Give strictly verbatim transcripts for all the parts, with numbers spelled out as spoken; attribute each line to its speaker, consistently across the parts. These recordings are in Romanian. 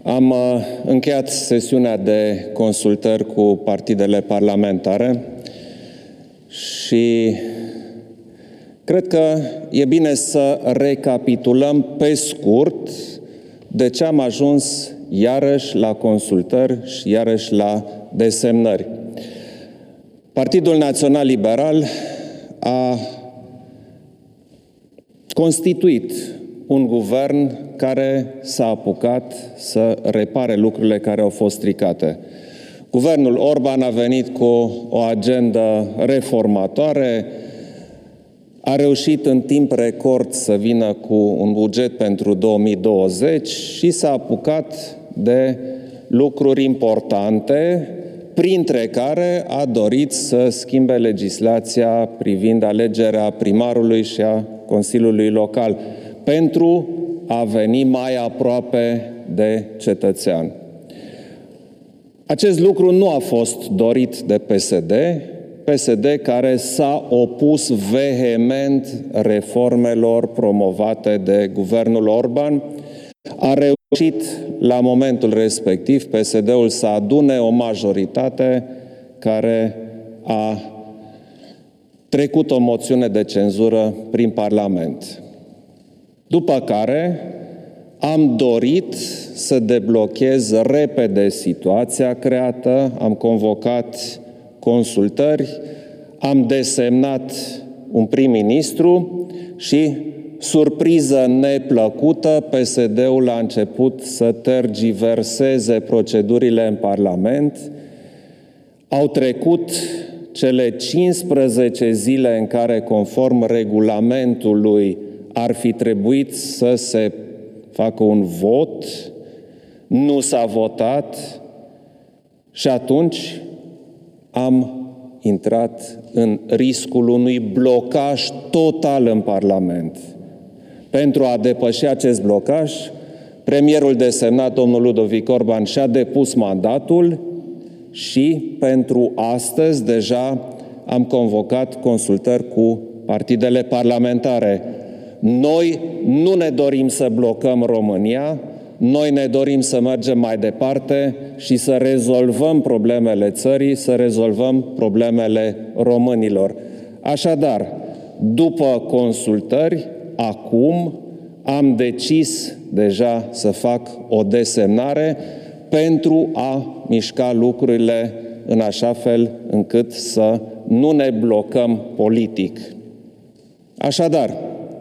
Speaker 1: Am încheiat sesiunea de consultări cu partidele parlamentare și cred că e bine să recapitulăm pe scurt de ce am ajuns iarăși la consultări și iarăși la desemnări. Partidul Național Liberal a constituit un guvern care s-a apucat să repare lucrurile care au fost stricate. Guvernul Orban a venit cu o agendă reformatoare, a reușit în timp record să vină cu un buget pentru două mii douăzeci și s-a apucat de lucruri importante, printre care a dorit să schimbe legislația privind alegerea primarului și a Consiliului Local, pentru a veni mai aproape de cetățean. Acest lucru nu a fost dorit de P S D, P S D care s-a opus vehement reformelor promovate de guvernul Orban. A reușit la momentul respectiv P S D-ul să adune o majoritate care a trecut o moțiune de cenzură prin Parlament. După care am dorit să deblochez repede situația creată, am convocat consultări, am desemnat un prim-ministru și, surpriză neplăcută, P S D-ul a început să tergiverseze procedurile în Parlament. Au trecut cele cincisprezece zile în care, conform regulamentului, ar fi trebuit să se facă un vot, nu s-a votat și atunci am intrat în riscul unui blocaj total în Parlament. Pentru a depăși acest blocaj, premierul desemnat, domnul Ludovic Orban, și-a depus mandatul și pentru astăzi deja am convocat consultări cu partidele parlamentare. Noi nu ne dorim să blocăm România, noi ne dorim să mergem mai departe și să rezolvăm problemele țării, să rezolvăm problemele românilor. Așadar, după consultări, acum am decis deja să fac o desemnare pentru a mișca lucrurile în așa fel încât să nu ne blocăm politic. Așadar,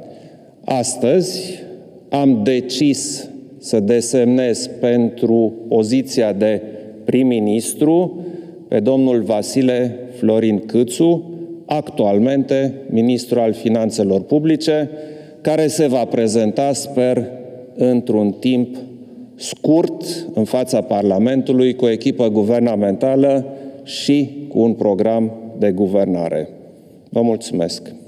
Speaker 1: astăzi am decis să desemnez pentru poziția de prim-ministru pe domnul Vasile Florin Câțu, actualmente ministru al Finanțelor Publice, care se va prezenta, sper, într-un timp scurt în fața Parlamentului cu o echipă guvernamentală și cu un program de guvernare. Vă mulțumesc!